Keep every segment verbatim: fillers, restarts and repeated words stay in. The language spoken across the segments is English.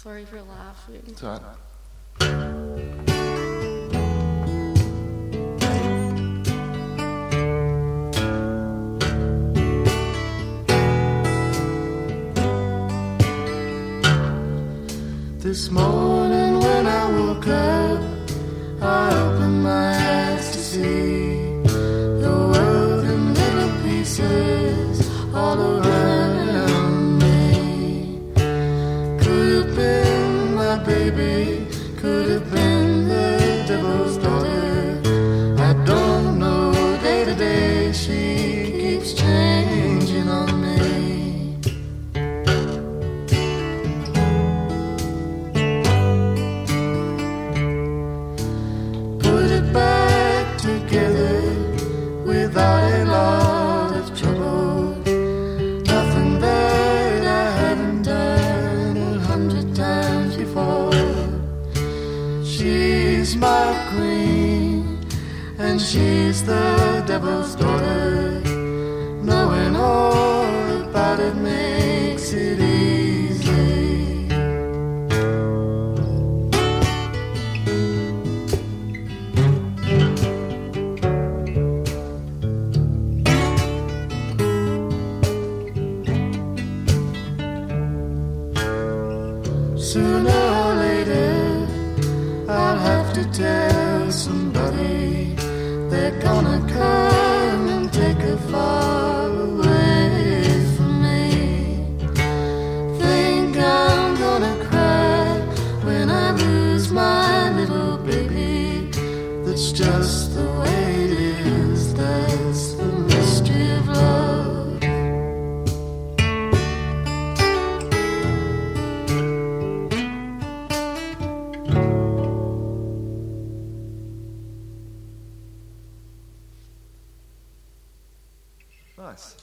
Sorry for laughing. It's all right. This morning when I woke up, I opened my eyes to see the world in little pieces all around me. Could have been my baby, could have been the devil's daughter. I don't know, day to day she keeps changing on me. Without a lot of trouble, nothing that I haven't done a hundred times before. She's my queen, and she's the devil's daughter. Knowing all about it makes it easy. Sooner or later, I'll have to tell somebody. They're gonna come and take her far away from me. Think I'm gonna cry when I lose my little baby. That's just the way it is. That's the mystery of love. Nice.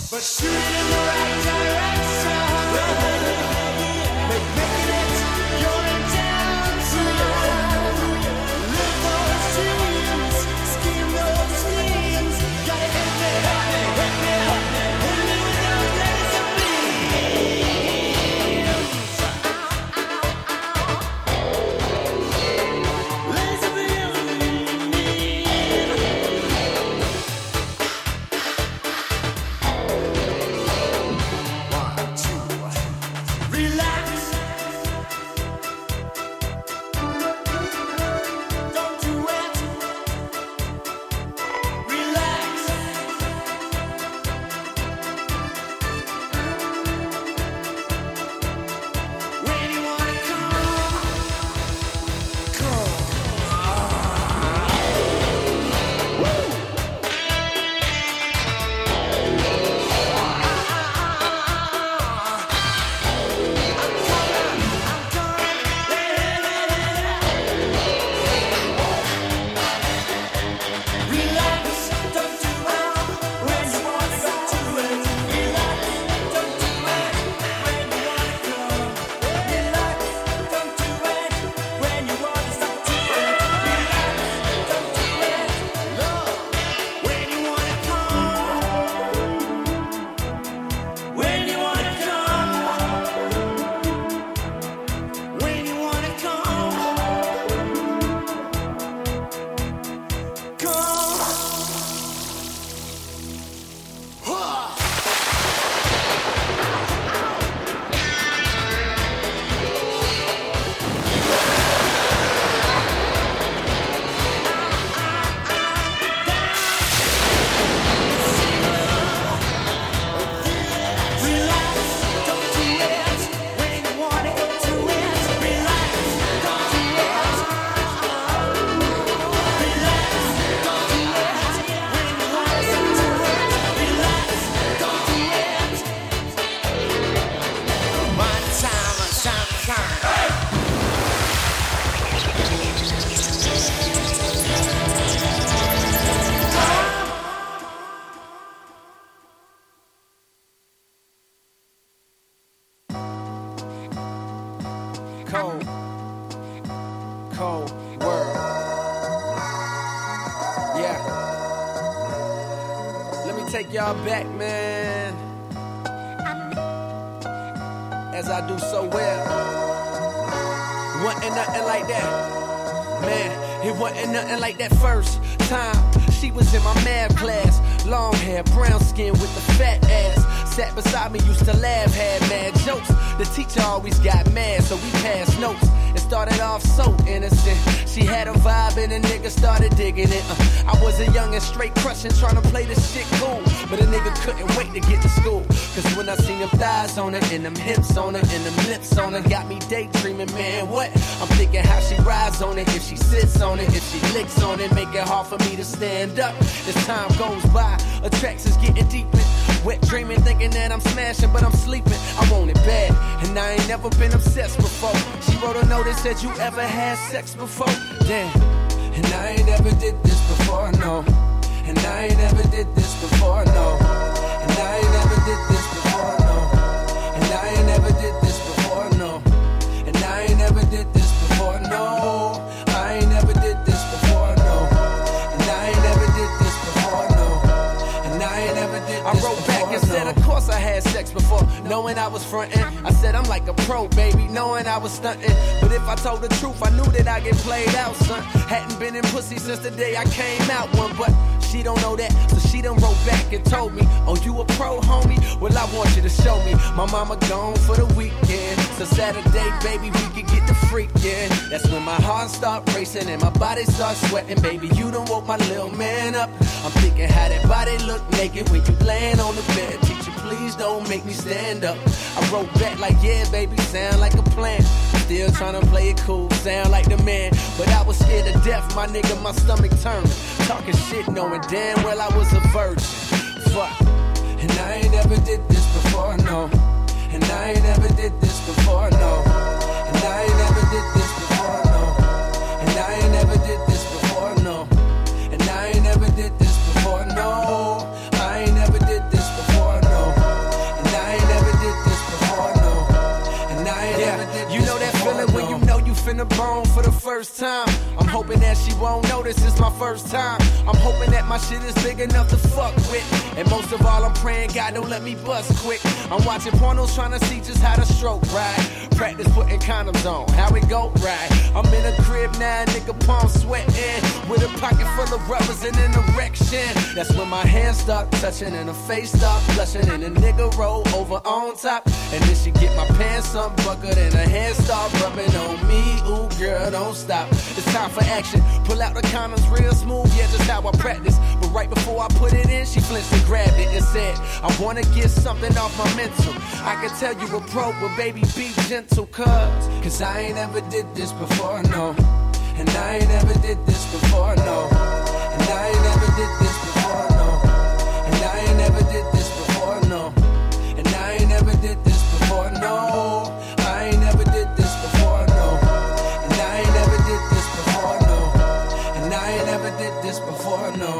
but shoot it in the right direction. Make, making it your intention. Live those dreams, scheme those dreams. Gotta hit me, hit me, hit me, hit me, hit me with those laser cold, cold world. Yeah. Let me take y'all back, man. As I do so well. Wasn't nothing like that. Man, it wasn't nothing like that first time. She was in my math class. Long hair, brown skin with the fat ass. Sat beside me, used to laugh, had mad jokes. The teacher always got mad, so we passed notes. It started off so innocent. She had a vibe and a nigga started digging it. Uh, I was a young and straight crushing, trying to play this shit cool. But a nigga couldn't wait to get to school. Cause when I seen them thighs on her, and them hips on her, and them lips on her, got me daydreaming, man, what? I'm thinking how she rides on it, if she sits on it, if she licks on it, make it hard for me to stand up. As time goes by, attractions getting deeper. Wet dreaming, thinking that I'm smashing, but I'm sleeping. I want it bad, and I ain't never been obsessed before. She wrote a note that said, you ever had sex before? Damn, and I ain't ever did this before, no. And I ain't ever did this before, no. And I ain't ever did this before, no. And I ain't ever did this before, no. And I ain't ever did this before, no. I ain't never did this before, no. And I ain't never did this before, no. And I ain't never did this before, no. I wrote back and said, of course I had sex before, knowing I was frontin'. I said I'm like a pro, baby, knowing I was stuntin'. But if I told the truth, I knew that I get played out, son. Hadn't been in pussy since the day I came out one, but she don't know that, so she done wrote back and told me, oh, you a pro, homie? Well, I want you to show me. My mama gone for the weekend, so Saturday, baby, we can get the freakin'. That's when my heart start racing and my body starts sweating. Baby, you done woke my little man up. I'm thinking how that body look naked when you laying on the bed. Teacher, please don't make me stand up. I wrote back like, yeah, baby, sound like a plan. Still trying to play it cool, sound like the man. But I was scared to death, my nigga, my stomach turned. Talking shit, knowing damn well I was a virgin. Fuck. And I ain't ever did this before, no. And I ain't ever did this before, no. And I ain't ever did this before, no. And I ain't ever did this before, no. And I ain't ever did this before, no. I ain't never did this before, no. in the bone for the first time. I'm hoping that she won't notice it's my first time. I'm hoping that my shit is big enough to fuck with. And most of all, I'm praying God don't let me bust quick. I'm watching pornos trying to see just how to stroke right. Practice putting condoms on, how it go right. I'm in a crib now, nigga, palm sweating, with a pocket full of rubbers and an erection. That's when my hands start touching and her face start blushing, and the nigga roll over on top. And then she get my pants unbuckled and her hands start rubbing on me. Ooh, girl, don't stop. It's time for action. Pull out the condoms real smooth, yeah, just how I practice. But right before I put it in, she flinched and grabbed it and said, I wanna get something off my mental. I can tell you a pro, but baby, be gentle, cuz. Cause I ain't ever did this before, no. And I ain't ever did this before, no. And I ain't ever did this before, no. And I ain't ever did this before, no. And I ain't ever did this before, no. I ain't never did this before, no. And I ain't never did this before, no. And I ain't never did this before, no.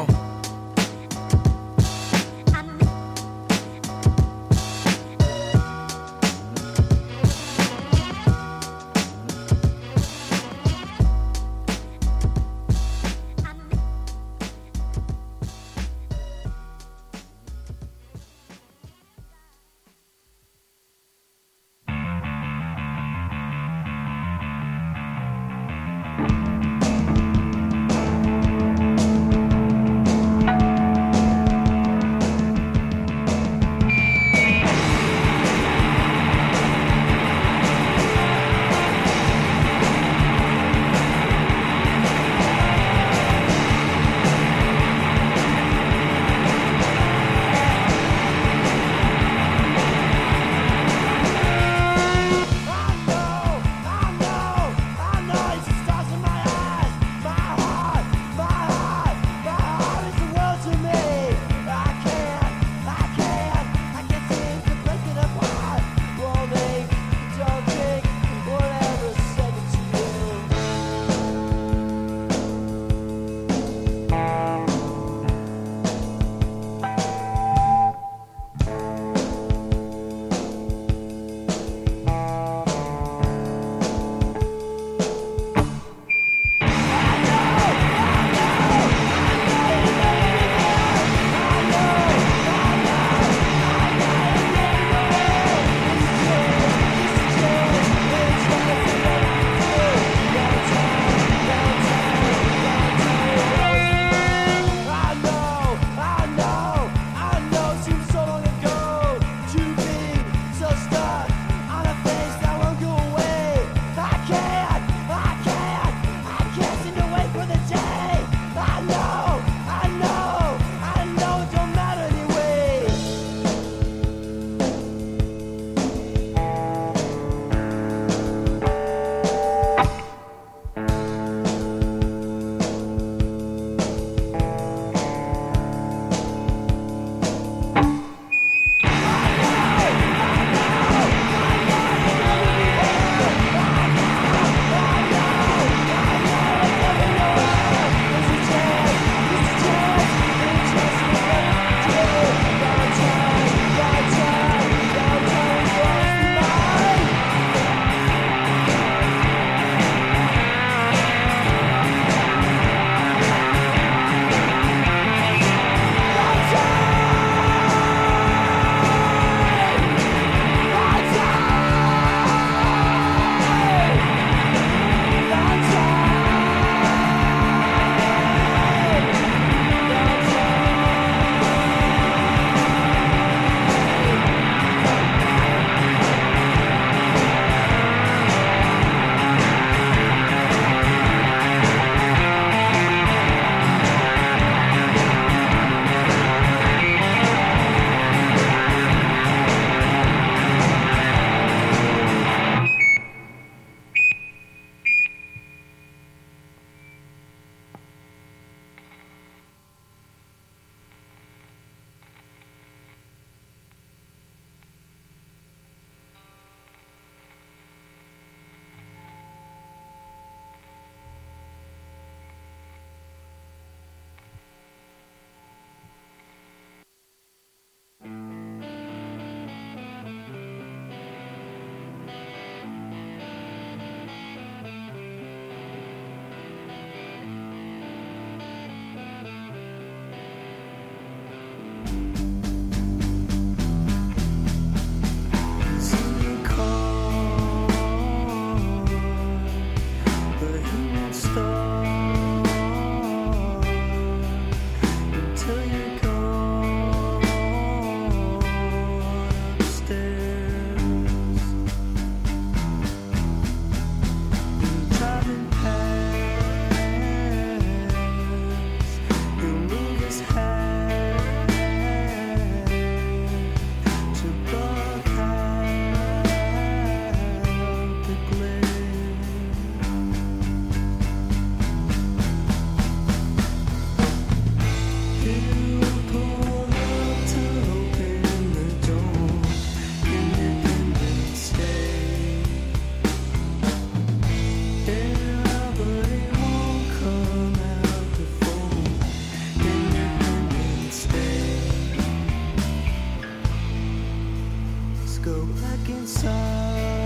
Let's go back inside,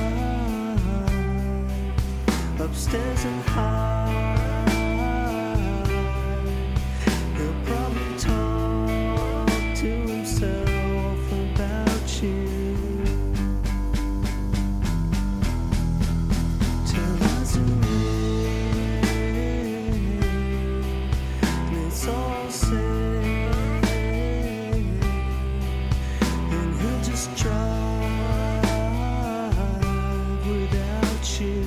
upstairs and high. He'll probably talk to himself about you. Till us and it's all said, and he'll just drive without you.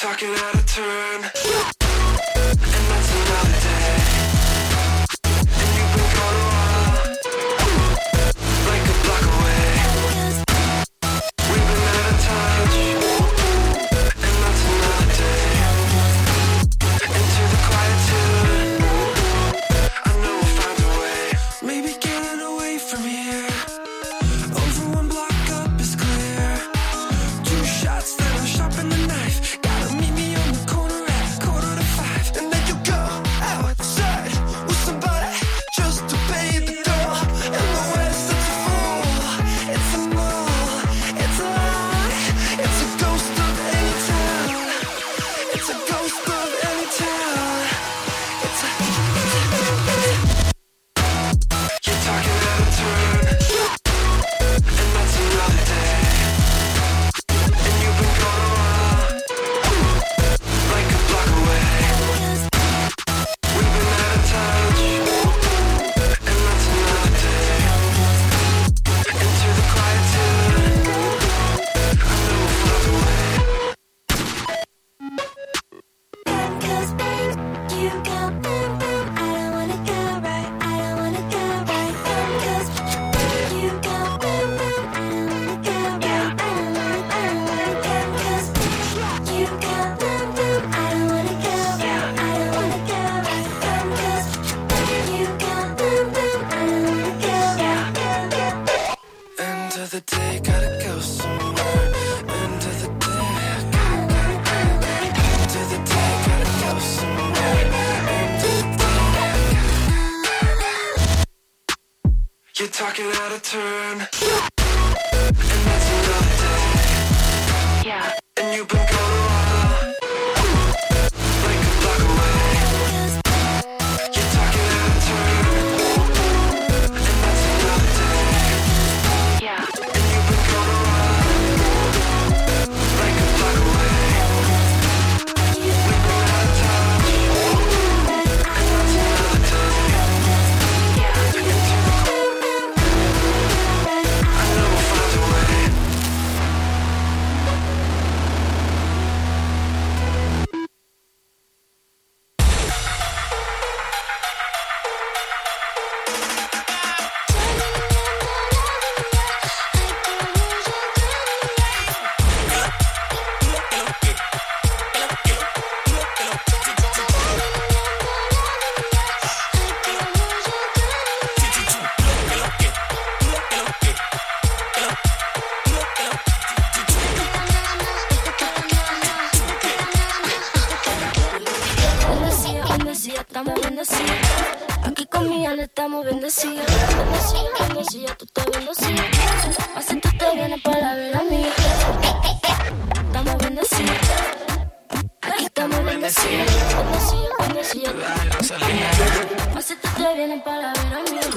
talking out of turn, and that's another day. And you've been gone a while, like a block away. We've been out of touch, and that's another day. Into the quietude, I know we'll find a way. Maybe getting away from here, over one block up is clear. Two shots that are sharp in the knife. Gotta meet me on the corner at quarter to five, and then you go outside with somebody just to pay the bill. In the West, it's a fool, it's a mall, it's a lie, it's a ghost of any town. It's a ghost of any town. It's a, you're talking out of turn, and that's another day. And you've been gone a while, like a block away. We've been out of touch, and that's another day. Into the quietude, I know we'll find a way. Cause babe, you go boom boom. I don't wanna go right, I don't wanna go right. Cause you go boom boom. I don't wanna go right, I don't wanna, I don't wanna go. Cause you go boom boom. I don't wanna go right, I don't wanna go right. Cause you go boom boom. I don't wanna go right. End of the day, gotta go somewhere. End of the day, end of the day, gotta go somewhere. End of the day, you're talking out of turn, and that's another day. Yeah. And you've been gone a while, like a block away. You're talking out of turn, and that's another day. Yeah. And you've been gone a while, like a block away. We've been out of touch, and that's another day. Yeah. I know we'll find a way. Bendecida, bendecida, estamos bendecidos. Aquí con mi alma estamos bendecidos. Bendecida, bendecida, tú estás bendecida. Así tú te vienes para ver a mí. Estamos bendecidos. Aquí estamos bendecidos. Bendecida, bendecida. Así tú te vienes para ver a mí.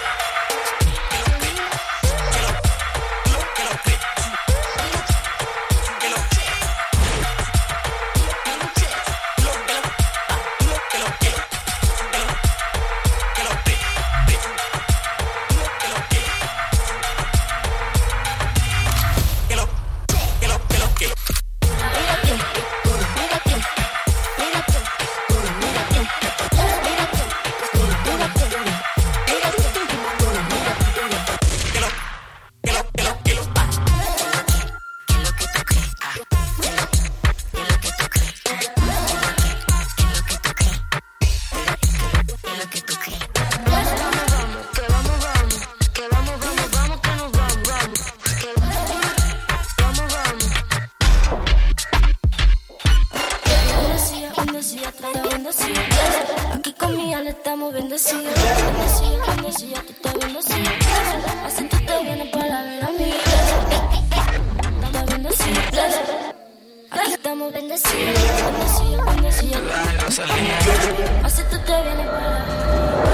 Bendecida, bendecida, tú estás bendecida. Aquí con mi alma estamos bendecidos. Bendecida, bendecida, tú estás bendecida. Así tú te vienes para ver a mí. Estamos bendecidos. Aquí estamos bendecidos. Bendecida, bendecida. Así tú te vienes para ver a mí.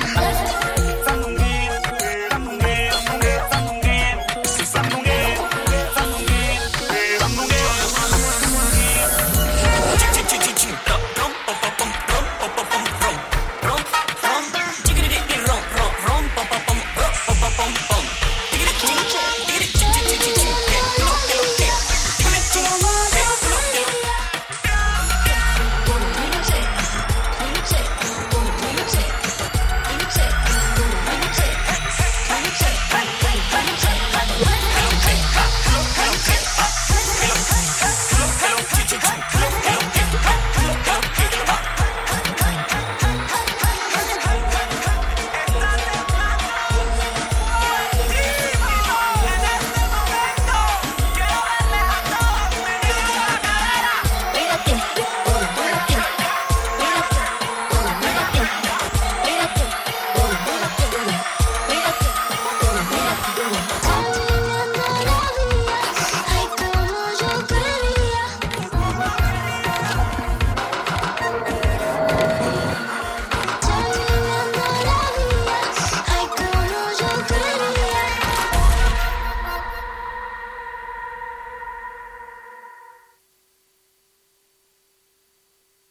Sandungueo, sandungueo, sandungueo,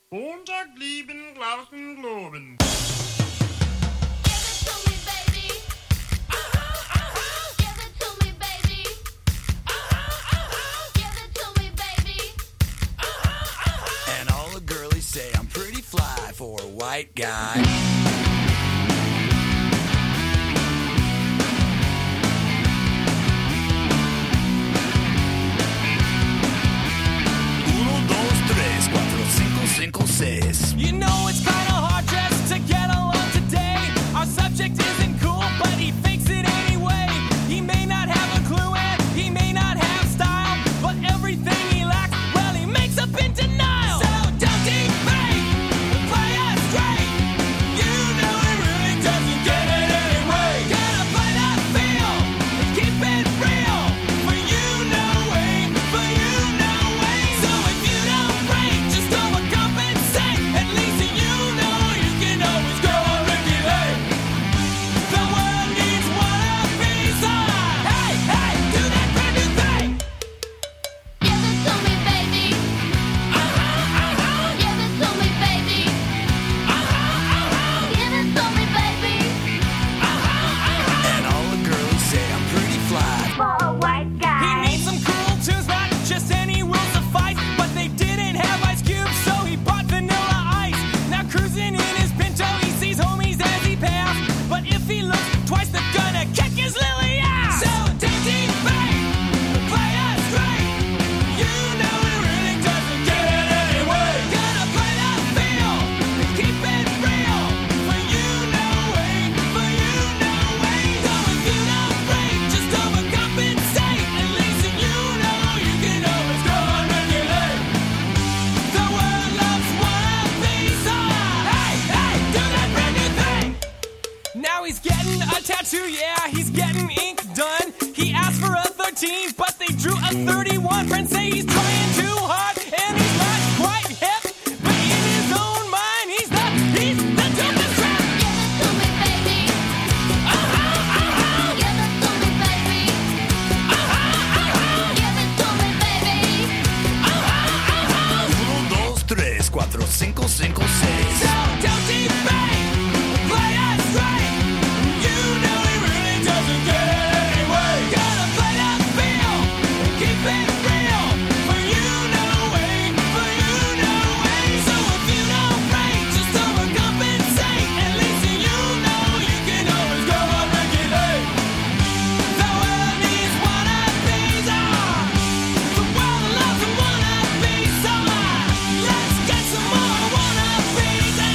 Montag lieben, glauben, globen. And all the girlies say I'm pretty fly for a white guy. Uno, dos, tres, cuatro, cinco, cinco, seis. You know it's kinda hard just to get along today. Our subject isn't cool, but he fakes it anyway. He may not have a clue and he may not have style, but everything he lacks, well, he makes up in denial. So don't defame, play us straight. You know he really doesn't get it anyway. Gotta play that feel and keep it real. For you know way, for you know way. So if you don't break, just overcompensate. At least you know you can always go on Ricky Lake. The world needs one of these. Hey, hey, do that brand new thing. Give it to me, baby. Uh-huh, uh-huh, Give it to me, baby. uh-huh, uh-huh, Give it to me, baby. uh-huh, uh-huh. And all the girlies say I'm pretty fly. For a white He guy. needs some cool tunes, not just any will suffice. But they didn't have Ice Cube, so he bought Vanilla Ice. Now cruising in his Pinto, he sees homies as he passed. But if he looks twice, they're gonna kick his lily ass. So don't defame, play us straight. You know he really doesn't get it anyway. Gotta play that feel and keep it real. For you know way, for you know way. So if you don't break, just overcompensate. At least you know you can always go on regulate. The world loves one of these. Hey, hey, do that brand new thing. Now he's getting a tattoo, yeah, he's getting ink done. He asked for a thirteen, but they drew a thirty-one. Friends say he's trying too hard, and he's not quite hip. But in his own mind, he's the, he's the dopest rap. Give it to me, baby. Uh-huh, uh-huh, Give it to me, baby. uh-huh, uh-huh, Give it to me, baby. uh-huh, uh-huh. Uno, dos, tres, cuatro, cinco, cinco, seis. So don't defame, play us straight. You know he really doesn't get it anyway. Gotta play that feel and keep it real. For you know way, for you know way. So if you don't break, just overcompensate. At least you know you can always go on regulate. The world needs one of these. Ah, the world loves a one of these. So ah, let's get some more one of these.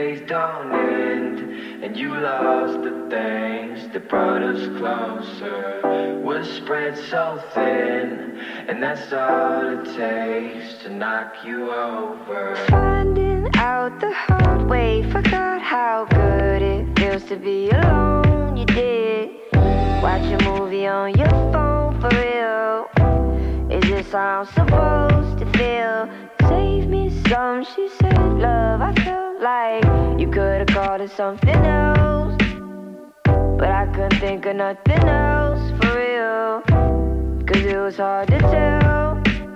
days don't end, and you lost the things that brought us closer. We're spread so thin, and that's all it takes to knock you over. Finding out the hard way, forgot how good it feels to be alone. You did watch a movie on your phone for real. Is this how I'm supposed to feel? Save me some, she said, love. I felt like you could've called it something else, but I couldn't think of nothing else for real, cause it was hard to tell.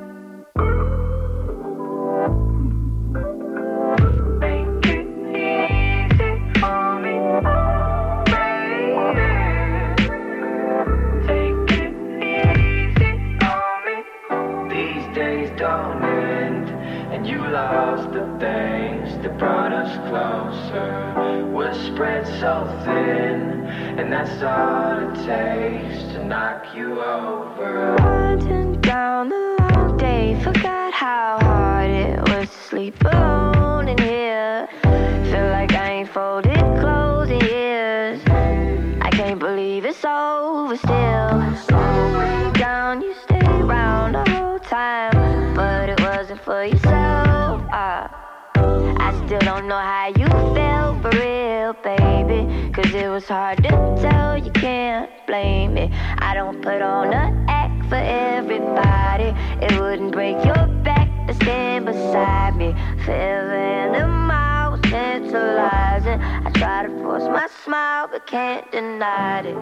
Make it easy for me, baby. Take it easy on me. These days don't end, and you lost the things that brought us closer. We're spread so thin, and that's all it takes to knock you over. Winding down the long day, forgot how hard it was to sleep alone in here. Feel like I ain't folded clothes in years. I can't believe it's over still. Slowing down, you stayed around the whole time, but it wasn't for yourself. uh, I still don't know how you felt for real, baby, cause it was hard to tell, you can't blame me. I don't put on an act for everybody. It wouldn't break your back to stand beside me. Forever and a mile was tantalizing. I try to force my smile but can't deny it.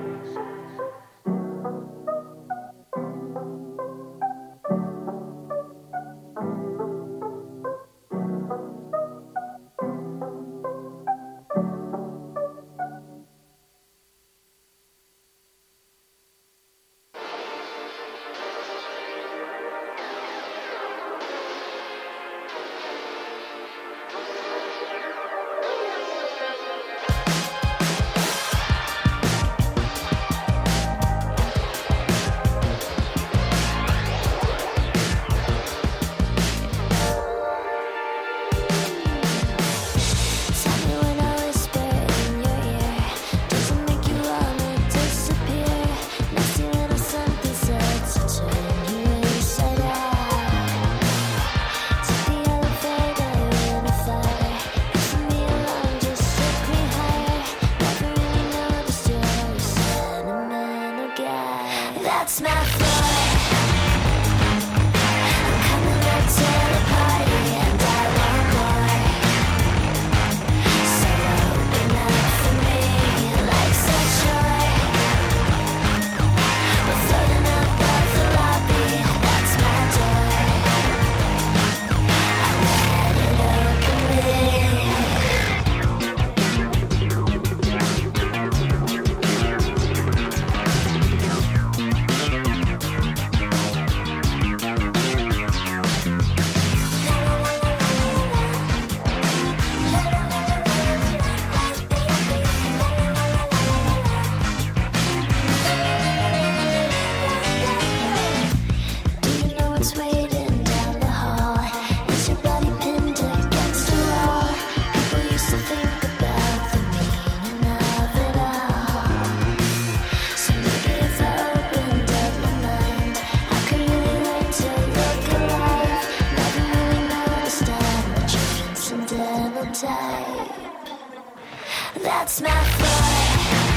That's my flight.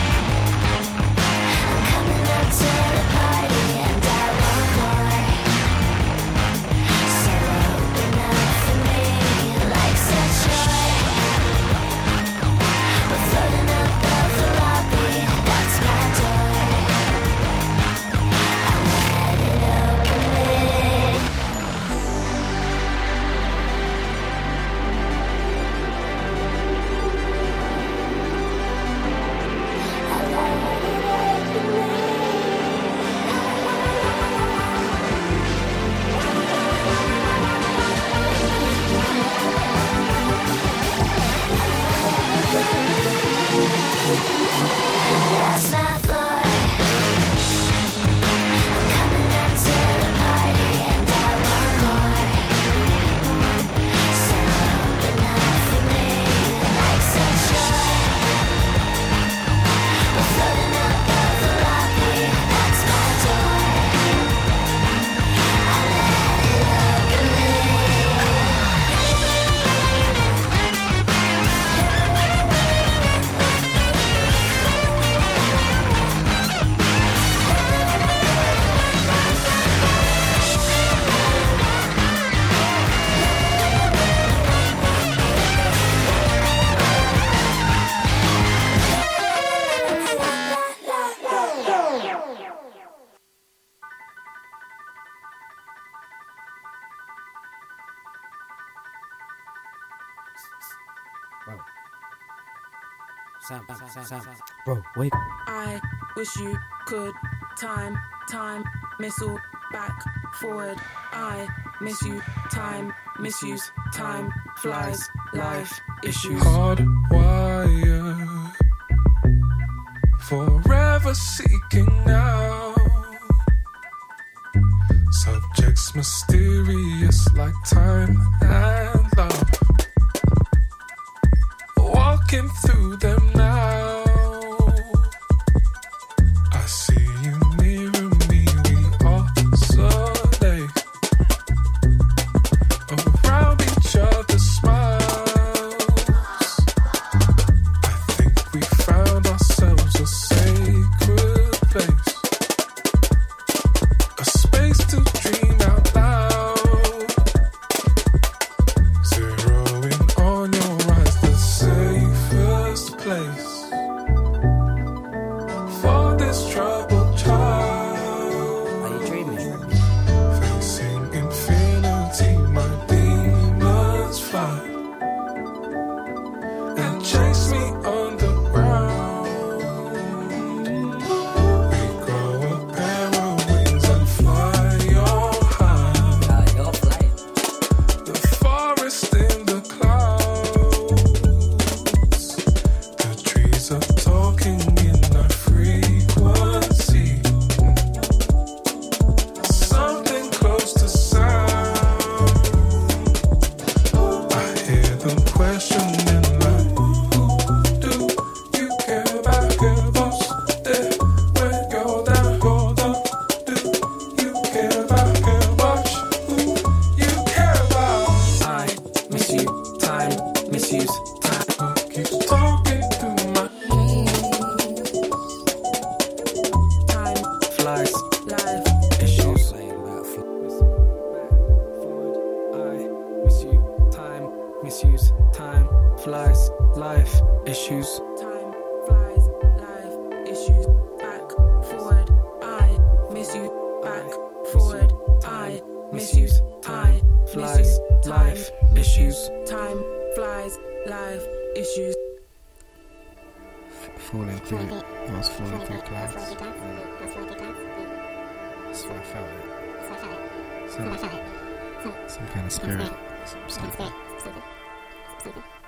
I'm coming up to the party and I want more. So open up for me, life's a joy. We're floating above the lobby, that's my door. I let it open. Sam, Sam, Sam. Bro, wait. I wish you could time, time, missile, back, forward. I miss you, time, misuse, time, flies, life, issues. Hardwired, forever seeking out. Subjects mysterious like time and love. Walking through them now. I see you near me, we oscillate around each other's smiles. I think we found ourselves a sacred place, a space to dream out loud. Zeroing on your eyes, the safest place for this troubled child. Are you dreaming? Facing infinity, my demons fly and chase me underground. We grow a pair of wings and fly on high. Uh, you're flying. The forest in the clouds. The trees are talking in our frequency. Something close to sound. I hear them questioning like, who do you care about? Care about there when you're down, you're down. Do you care about? Care about who you care about? I miss you, time, misuse, time. Who keeps talking through my Time, flies, life, issues. Saying about fl- I miss you, time, misuse, time, flies, life, issues. Time, flies, life, issues. Back, forward. I miss you, back, forward. I misuse, time, flies, life, issues. Time, flies, life, issues. Falling through, I was falling through clouds. That's what I felt. It. Some, some kind of spirit. Some, something.